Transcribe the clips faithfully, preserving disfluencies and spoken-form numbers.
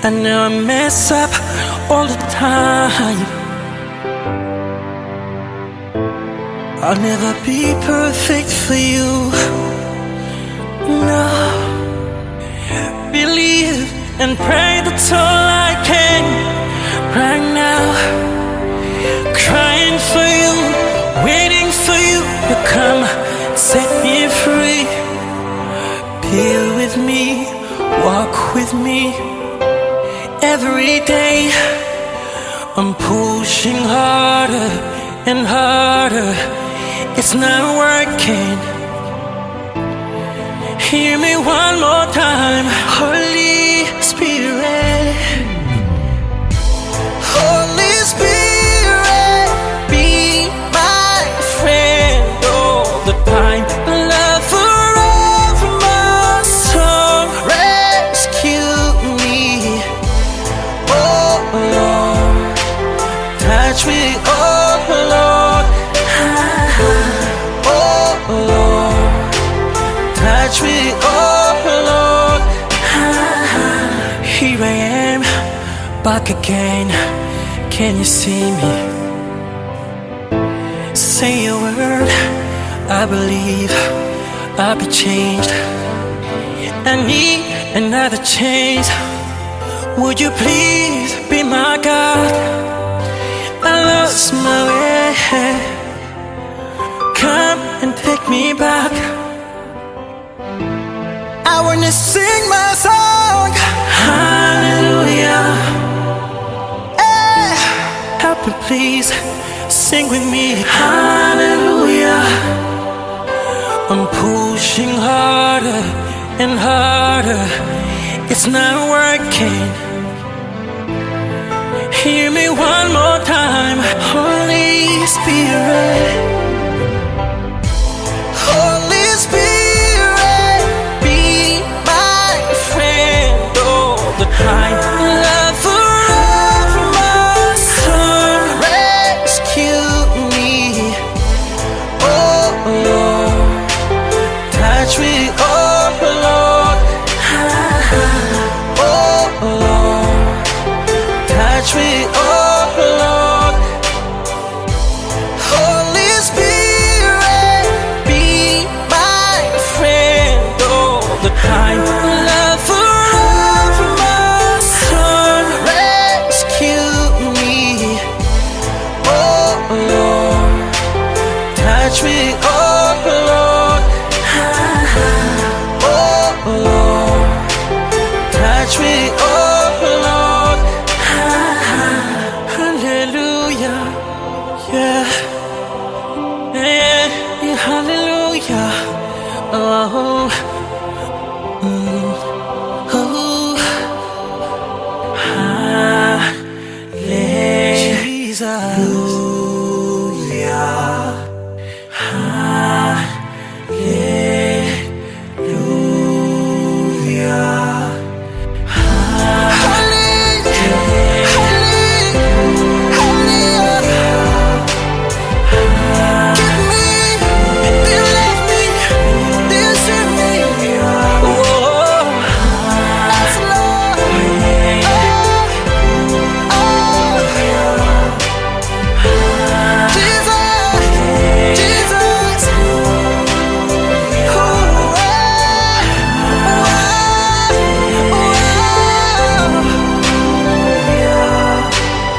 I know I mess up all the time. I'll never be perfect for you. No. Believe and pray, that's all I can right now. Crying for you, waiting for you to come set me free. Be with me, walk with me. Every day I'm pushing harder and harder. It's not working. Hear me one more time. Holy Spirit, Holy Spirit, be my friend all the time. Love forever, my soul, rescue me. Oh Lord, touch me, oh Lord. Oh Lord, touch me, oh Lord. Here I am, back again. Can you see me? Say a word, I believe I'll be changed. I need another chance. Would you please be my God? I lost my way. Come and take me back. I wanna sing my song. Hallelujah. Hey, help me please, sing with me. Hallelujah. I'm pushing harder and harder. It's not working. Hear me one more time. Holy Spirit, Holy Spirit, be my friend all the time. Love forever, my soul, rescue me. Oh Lord, touch me, oh Lord. Oh Lord, touch me, oh Lord. Holy Spirit, be my friend all the time. Love forever, my soul, rescue me. Oh Lord, touch me, oh Lord. Oh Lord, touch me, oh Lord. Hallelujah, yeah, yeah, yeah, hallelujah. Oh, mm, oh, hallelujah,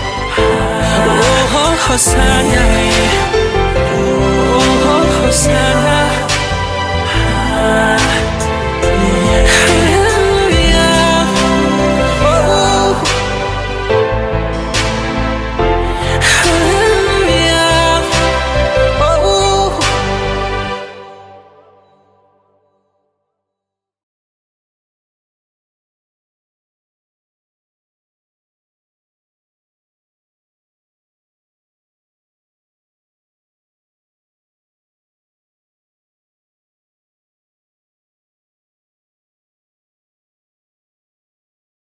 Hosanna, oh, Hosanna.